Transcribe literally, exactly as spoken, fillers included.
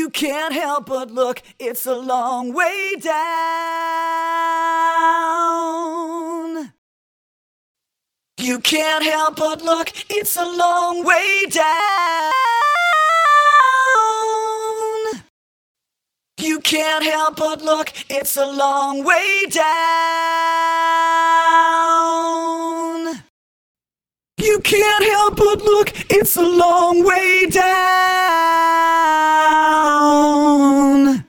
You can't help but look, it's a long way down. You can't help but look, it's a long way down. You can't help but look, it's a long way down. You can't help but look, it's a long way down.